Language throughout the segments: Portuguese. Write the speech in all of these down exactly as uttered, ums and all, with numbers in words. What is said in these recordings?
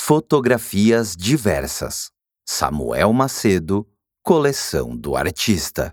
Fotografias diversas. Samuel Macedo, coleção do artista.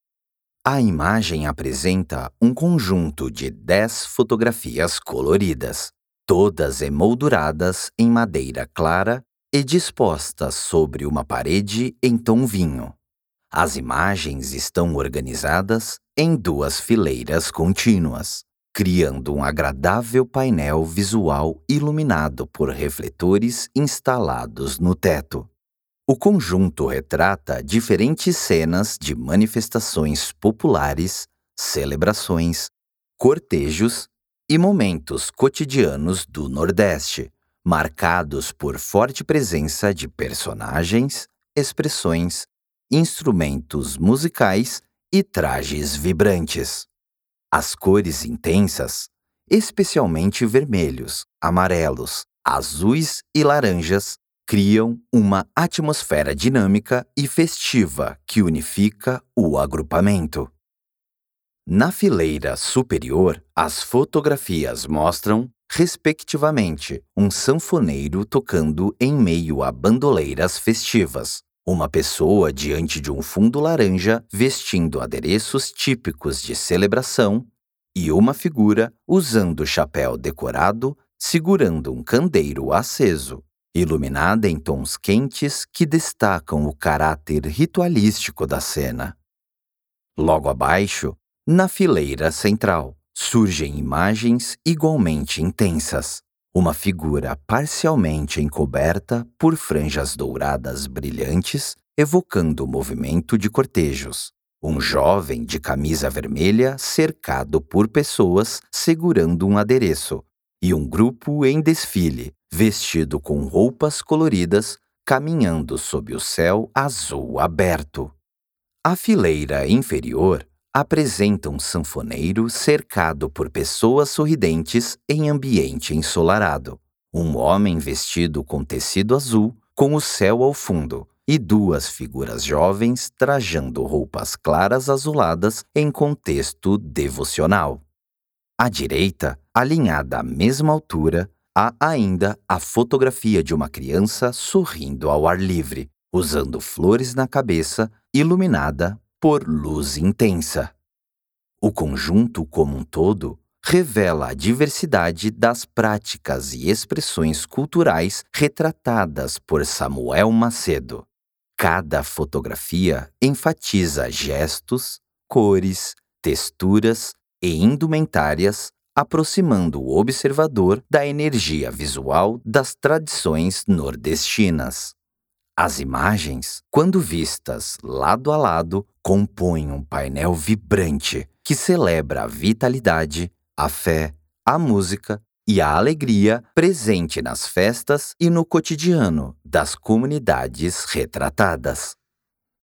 A imagem apresenta um conjunto de dez fotografias coloridas, todas emolduradas em madeira clara e dispostas sobre uma parede em tom vinho. As imagens estão organizadas em duas fileiras contínuas, criando um agradável painel visual iluminado por refletores instalados no teto. O conjunto retrata diferentes cenas de manifestações populares, celebrações, cortejos e momentos cotidianos do Nordeste, marcados por forte presença de personagens, expressões, instrumentos musicais e trajes vibrantes. As cores intensas, especialmente vermelhos, amarelos, azuis e laranjas, criam uma atmosfera dinâmica e festiva que unifica o agrupamento. Na fileira superior, as fotografias mostram, respectivamente, um sanfoneiro tocando em meio a bandoleiras festivas, uma pessoa diante de um fundo laranja vestindo adereços típicos de celebração e uma figura usando chapéu decorado segurando um candeeiro aceso, iluminada em tons quentes que destacam o caráter ritualístico da cena. Logo abaixo, na fileira central, surgem imagens igualmente intensas. Uma figura parcialmente encoberta por franjas douradas brilhantes, evocando o movimento de cortejos. Um jovem de camisa vermelha cercado por pessoas segurando um adereço. E um grupo em desfile, vestido com roupas coloridas, caminhando sob o céu azul aberto. A fileira inferior apresenta um sanfoneiro cercado por pessoas sorridentes em ambiente ensolarado. Um homem vestido com tecido azul, com o céu ao fundo, e duas figuras jovens trajando roupas claras azuladas em contexto devocional. À direita, alinhada à mesma altura, há ainda a fotografia de uma criança sorrindo ao ar livre, usando flores na cabeça, iluminada por luz intensa. O conjunto como um todo revela a diversidade das práticas e expressões culturais retratadas por Samuel Macedo. Cada fotografia enfatiza gestos, cores, texturas e indumentárias, aproximando o observador da energia visual das tradições nordestinas. As imagens, quando vistas lado a lado, compõem um painel vibrante que celebra a vitalidade, a fé, a música e a alegria presente nas festas e no cotidiano das comunidades retratadas.